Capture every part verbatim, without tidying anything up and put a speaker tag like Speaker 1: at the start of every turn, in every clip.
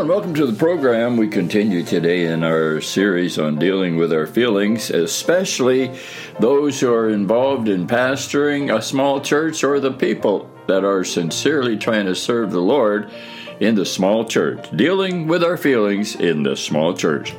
Speaker 1: and welcome to the program. We continue today in our series on dealing with our feelings, especially those who are involved in pastoring a small church or the people that are sincerely trying to serve the Lord in the small church. Dealing with our feelings in the small church.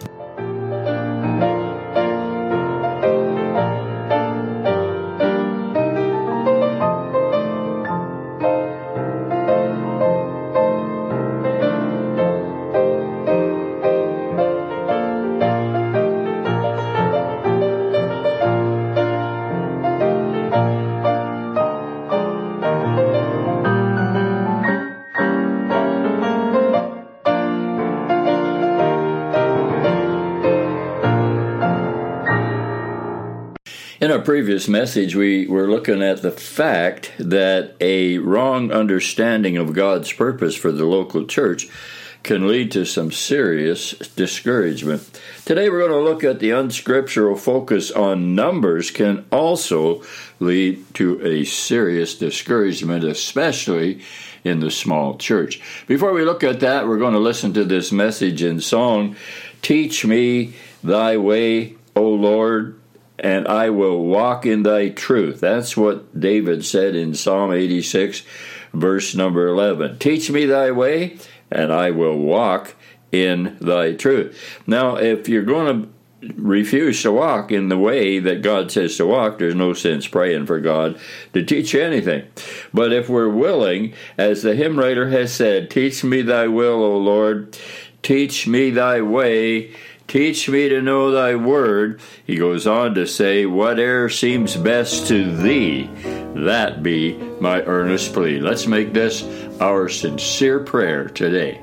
Speaker 1: In our previous message, we were looking at the fact that a wrong understanding of God's purpose for the local church can lead to some serious discouragement. Today we're going to look at the unscriptural focus on numbers can also lead to a serious discouragement, especially in the small church. Before we look at that, we're going to listen to this message in song, Teach Me Thy Way, O Lord, and I will walk in thy truth. That's what David said in Psalm eighty-six, verse number eleven. Teach me thy way, and I will walk in thy truth. Now, if you're going to refuse to walk in the way that God says to walk, there's no sense praying for God to teach you anything. But if we're willing, as the hymn writer has said, teach me thy will, O Lord, teach me thy way, teach me to know thy word. He goes on to say, whate'er seems best to thee, that be my earnest plea. Let's make this our sincere prayer today.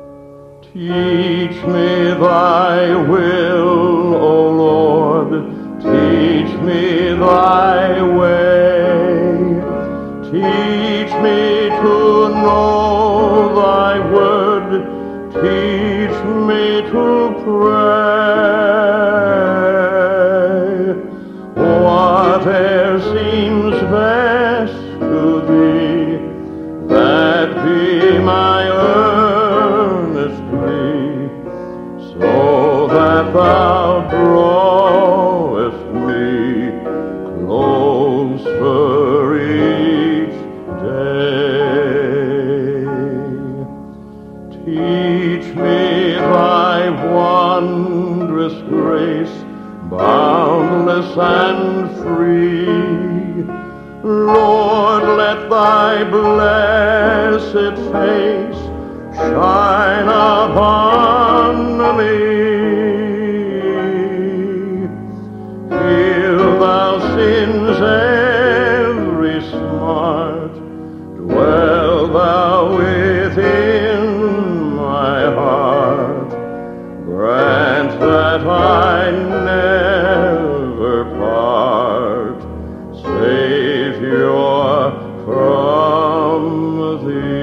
Speaker 2: Teach me thy will, O Lord, teach me thy way. Teach me to know thy word, teach me to pray. Whatever seems best to thee, that be my earnest plea, so that thou drawest me closer each day. Teach me thy wondrous grace, boundless and free. Lord, let thy blessed face shine upon me. Heal thou sin's every smart, dwell thou within my heart. Grant that I never part, Savior, from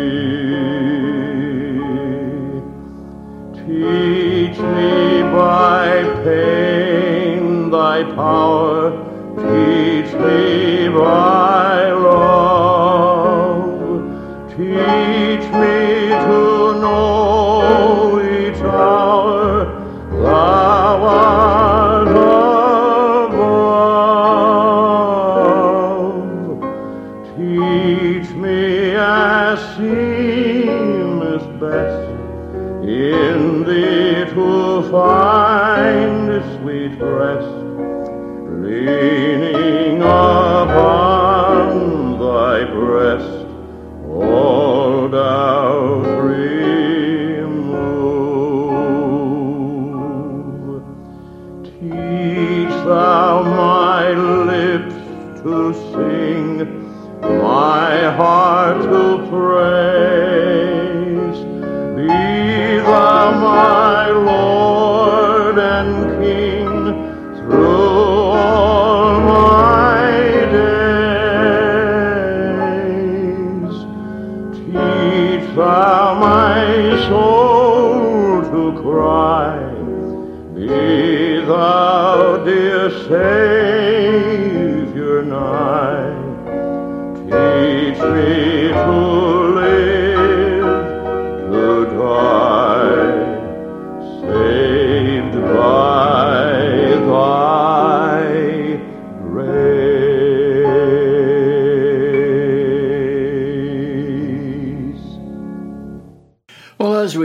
Speaker 2: thee. Teach me by pain thy power, teach me by love, teach me to know each hour thou art above. Teach me as seemeth best in thee to find sweet rest, leaning upon thy breast, all doubt remove. Teach thou my lips to sing, my heart to praise. Be thou my Lord and King through all my days. Teach thou my soul to cry, be thou, dear Savior, nigh. Teach me to live, to die,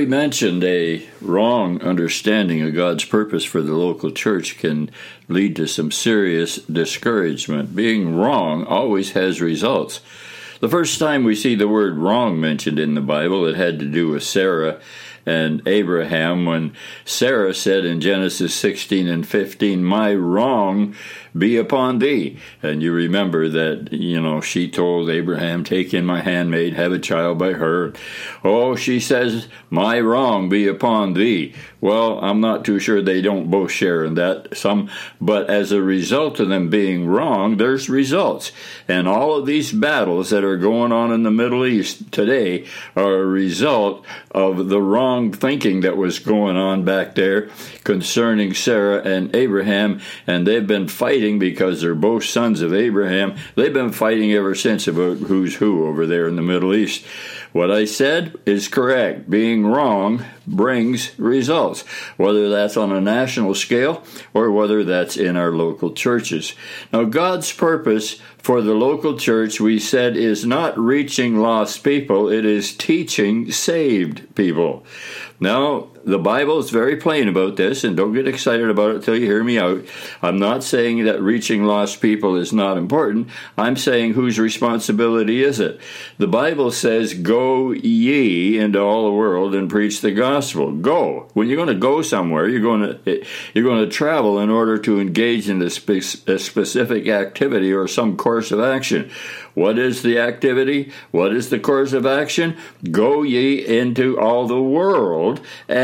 Speaker 1: mentioned a wrong understanding of God's purpose for the local church can lead to some serious discouragement. Being wrong always has results. The first time we see the word wrong mentioned in the Bible, it had to do with Sarah and Abraham, when Sarah said in Genesis sixteen and fifteen, "My wrong be upon thee." And you remember that, you know, she told Abraham, "Take in my handmaid, have a child by her." Oh, she says, "My wrong be upon thee." Well, I'm not too sure they don't both share in that. Some, but as a result of them being wrong, there's results. And all of these battles that are going on in the Middle East today are a result of the wrong thinking that was going on back there concerning Sarah and Abraham, and they've been fighting because they're both sons of Abraham. They've been fighting ever since about who's who over there in the Middle East. What I said is correct. Being wrong brings results, whether that's on a national scale or whether that's in our local churches. Now, God's purpose for the local church, we said, is not reaching lost people. It is teaching saved people. Now, the Bible is very plain about this, and don't get excited about it till you hear me out. I'm not saying that reaching lost people is not important. I'm saying whose responsibility is it? The Bible says, "Go ye into all the world and preach the gospel." Go. When you're going to go somewhere, you're going to you're going to travel in order to engage in a, spe- a specific activity or some course of action. What is the activity? What is the course of action? Go ye into all the world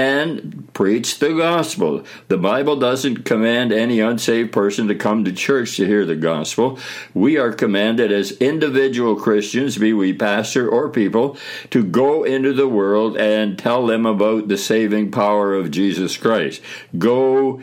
Speaker 1: and preach the gospel. The Bible doesn't command any unsaved person to come to church to hear the gospel. We are commanded as individual Christians, be we pastor or people, to go into the world and tell them about the saving power of Jesus Christ. Go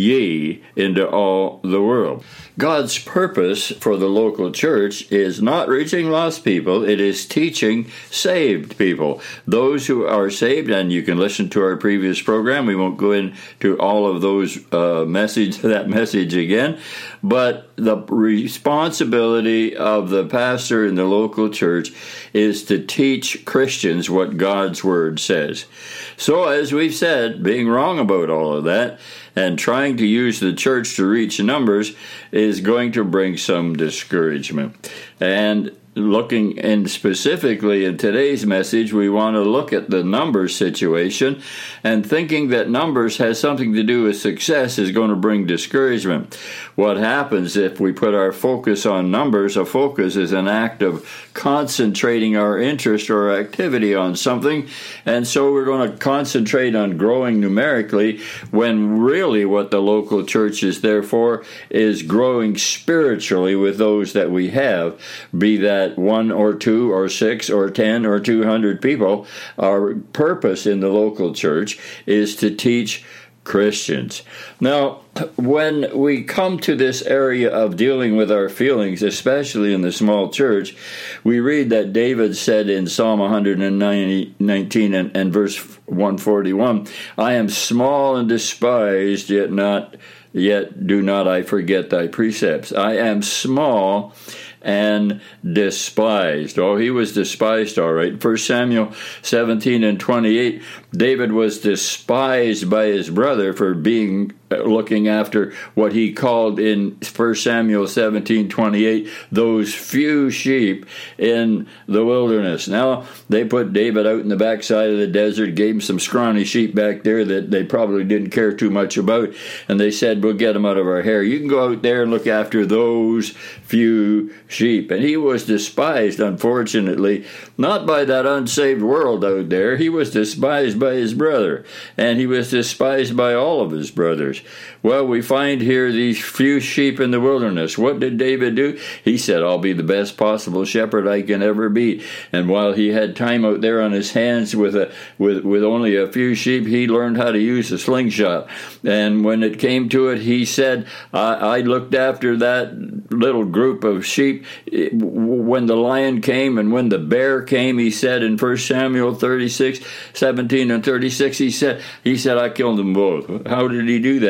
Speaker 1: ye into all the world. God's purpose for the local church is not reaching lost people. It is teaching saved people. Those who are saved, and you can listen to our previous program. We won't go into all of those uh, message, that message again. But the responsibility of the pastor in the local church is to teach Christians what God's Word says. So, as we've said, being wrong about all of that and trying to use the church to reach numbers is going to bring some discouragement. And looking in specifically in today's message, we want to look at the numbers situation, and thinking that numbers has something to do with success is going to bring discouragement. What happens if we put our focus on numbers? A focus is an act of concentrating our interest or activity on something, and so we're going to concentrate on growing numerically when really what the local church is there for is growing spiritually with those that we have, be that one or two or six or ten or two hundred people. Our purpose in the local church is to teach Christians. Now, when we come to this area of dealing with our feelings, especially in the small church, we read that David said in Psalm one nineteen and, and verse one forty-one, "I am small and despised, yet not yet do not I forget thy precepts." I am small and despised. Oh, he was despised, all right. First Samuel seventeen and twenty-eight, David was despised by his brother for being looking after what he called in First Samuel seventeen twenty-eight, those few sheep in the wilderness. Now, they put David out in the backside of the desert, gave him some scrawny sheep back there that they probably didn't care too much about, and they said, "We'll get them out of our hair. You can go out there and look after those few sheep." And he was despised, unfortunately, not by that unsaved world out there. He was despised by his brother, and he was despised by all of his brothers. Well, we find here these few sheep in the wilderness. What did David do? He said, "I'll be the best possible shepherd I can ever be." And while he had time out there on his hands with a with, with only a few sheep, he learned how to use a slingshot. And when it came to it, he said, I, I looked after that little group of sheep when the lion came and when the bear came. He said in First Samuel thirty-six, seventeen and thirty-six, he said, he said, "I killed them both." How did he do that?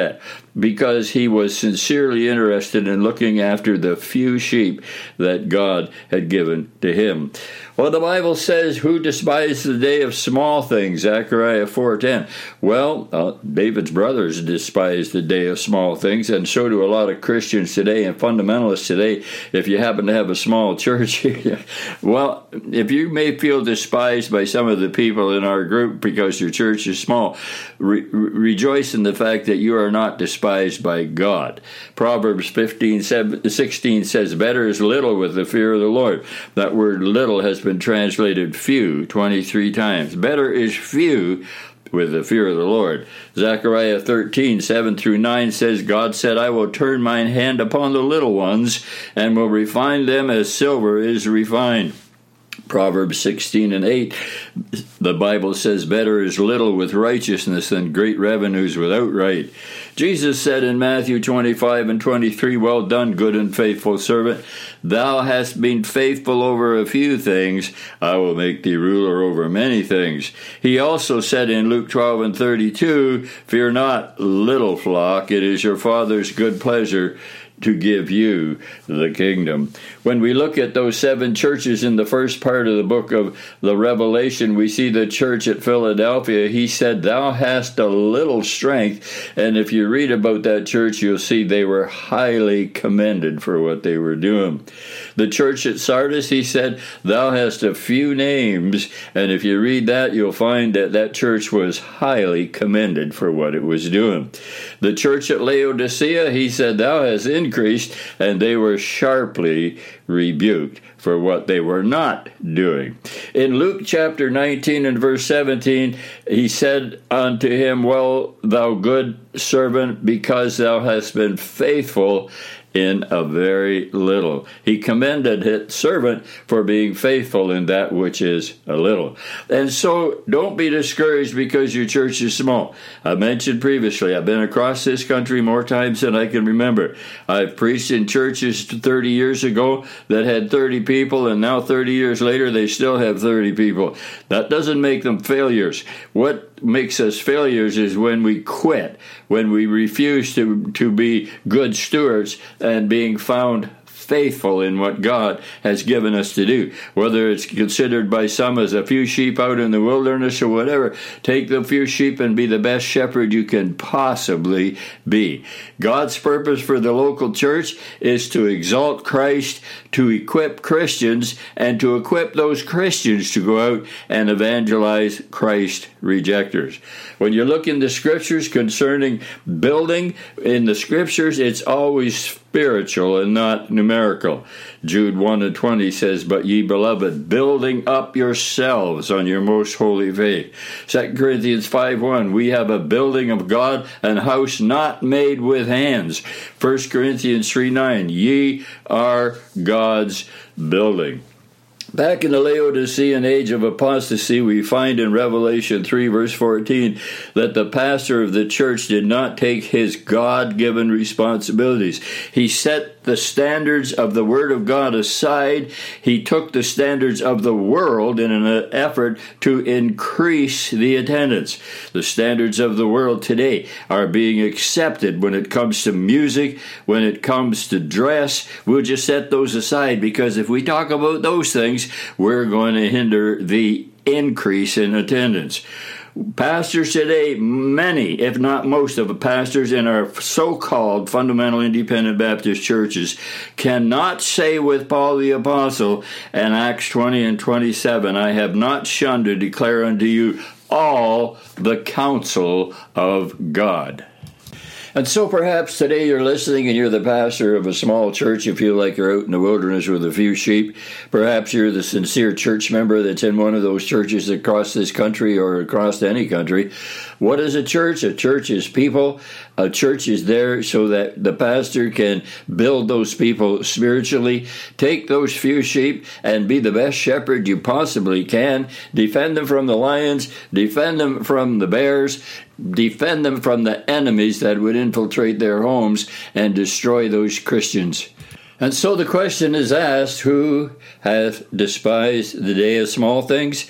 Speaker 1: because he was sincerely interested in looking after the few sheep that God had given to him. Well, the Bible says, who despised the day of small things? Zechariah four ten. Well, uh, David's brothers despised the day of small things, and so do a lot of Christians today and fundamentalists today. If you happen to have a small church, well, if you may feel despised by some of the people in our group because your church is small, re- rejoice in the fact that you are not despised by God. Proverbs fifteen sixteen says, better is little with the fear of the Lord. That word little has been translated few twenty-three times. Better is few with the fear of the Lord. Zechariah thirteen seven through nine says, God said, I will turn mine hand upon the little ones, and will refine them as silver is refined. Proverbs sixteen and eight, the Bible says, better is little with righteousness than great revenues without right. Jesus said in Matthew twenty-five and twenty-three, well done, good and faithful servant. Thou hast been faithful over a few things. I will make thee ruler over many things. He also said in Luke twelve and thirty-two, fear not, little flock, it is your Father's good pleasure to give you the kingdom. When we look at those seven churches in the first part of the book of the Revelation, we see the church at Philadelphia. He said, thou hast a little strength. And if you read about that church, you'll see they were highly commended for what they were doing. The church at Sardis, he said, thou hast a few names. And if you read that, you'll find that that church was highly commended for what it was doing. The church at Laodicea, he said, thou hast increased, and they were sharply rebuked for what they were not doing. In Luke chapter nineteen and verse seventeen, he said unto him, well, thou good servant, because thou hast been faithful in a very little. He commended his servant for being faithful in that which is a little. And so don't be discouraged because your church is small. I mentioned previously, I've been across this country more times than I can remember. I've preached in churches thirty years ago that had thirty people, and now thirty years later they still have thirty people. That doesn't make them failures. What makes us failures is when we quit, when we refuse to, to be good stewards and being found faithful in what God has given us to do. Whether it's considered by some as a few sheep out in the wilderness or whatever, take the few sheep and be the best shepherd you can possibly be. God's purpose for the local church is to exalt Christ, to equip Christians, and to equip those Christians to go out and evangelize Christ rejectors. When you look in the scriptures concerning building, in the scriptures, it's always spiritual and not numerical. Jude one and twenty says, but ye beloved, building up yourselves on your most holy faith. Second Corinthians five one, we have a building of God, an house not made with hands. First Corinthians three nine, ye are God's building. Back in the Laodicean age of apostasy, we find in Revelation three, verse fourteen, that the pastor of the church did not take his God-given responsibilities. He set the standards of the Word of God aside. He took the standards of the world in an effort to increase the attendance. The standards of the world today are being accepted when it comes to music, when it comes to dress. We'll just set those aside, because if we talk about those things, we're going to hinder the increase in attendance. Pastors today, many, if not most of the pastors in our so-called fundamental independent Baptist churches, cannot say with Paul the Apostle in Acts twenty and twenty-seven, I have not shunned to declare unto you all the counsel of God. And so perhaps today you're listening and you're the pastor of a small church. You feel like you're out in the wilderness with a few sheep. Perhaps you're the sincere church member that's in one of those churches across this country or across any country. What is a church? A church is people. A church is there so that the pastor can build those people spiritually, take those few sheep and be the best shepherd you possibly can, defend them from the lions, defend them from the bears, defend them from the enemies that would infiltrate their homes and destroy those Christians. And so the question is asked, who hath despised the day of small things?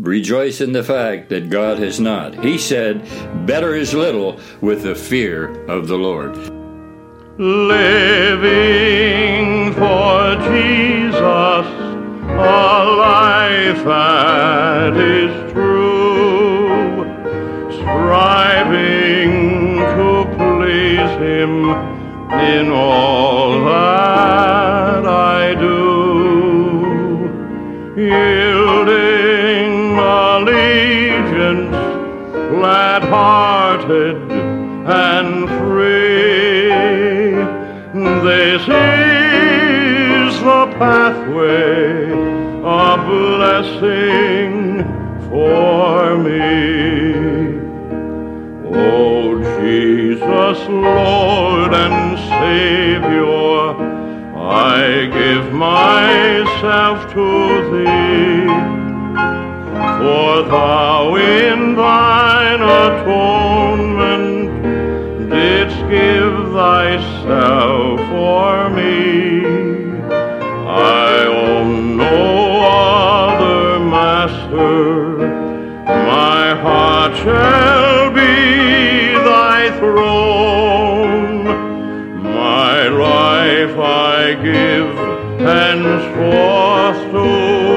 Speaker 1: rejoice in the fact that God has not. He said, better is little with the fear of the Lord.
Speaker 2: Living for Jesus, a life that is true, striving to please Him in all that I do, yielding allegiance, glad-hearted and free. This is the pathway, a blessing for me. Oh, Jesus, Lord and Savior, I give myself to Thee, for Thou in Thine atonement didst give Thyself for me. I own no other master, my heart shall be Thy throne. My life I give henceforth to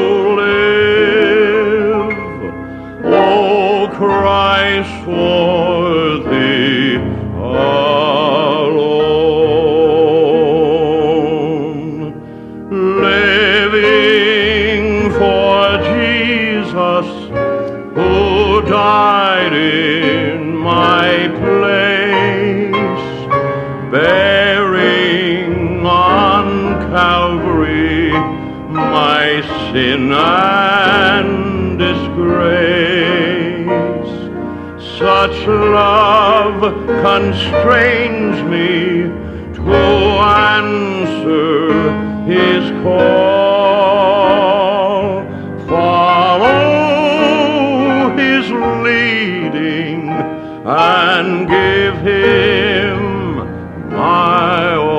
Speaker 2: live, O Christ, for Thee alone. Living for Jesus, who died in my place, bearing on Calvary my sin and disgrace. Such love constrains me to answer His call, follow His leading, and give Him my all.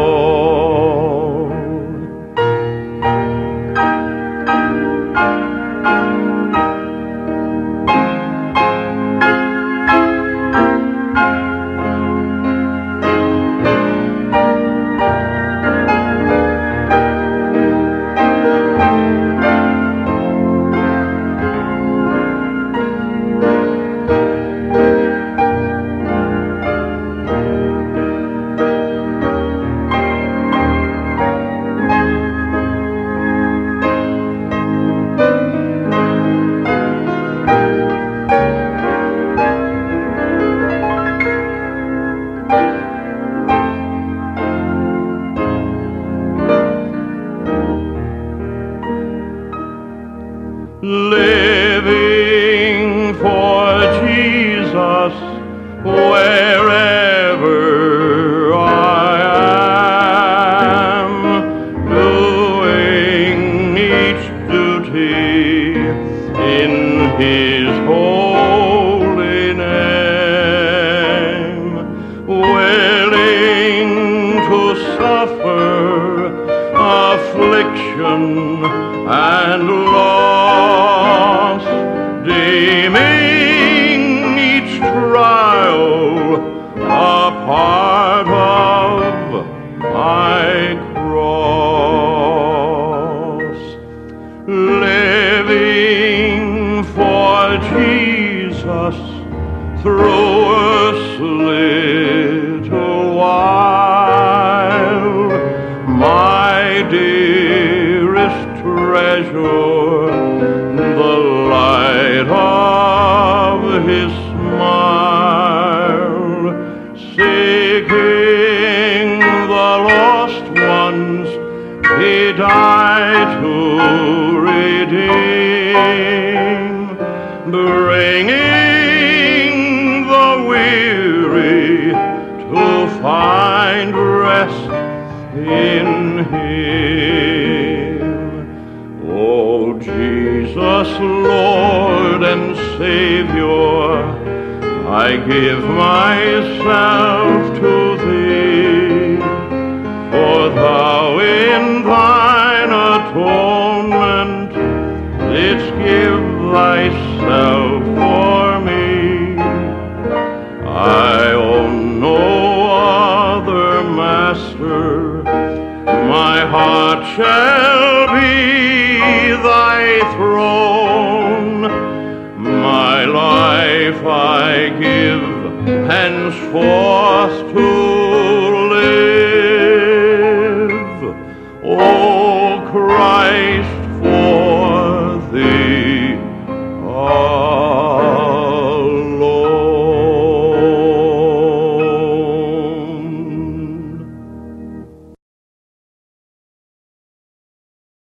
Speaker 2: Living for Jesus wherever I am, doing each duty in His holy name, willing to suffer affliction and loss, deeming each trial a part of my cross. Living for Jesus through earth's little while, my dearest treasure, the light of His smile, seeking the lost ones He died to redeem, bringing the weary to find rest in Him. Oh, Jesus, Lord and Savior, I give myself to Thee, for Thou in Thine atonement didst give Thyself life I give henceforth to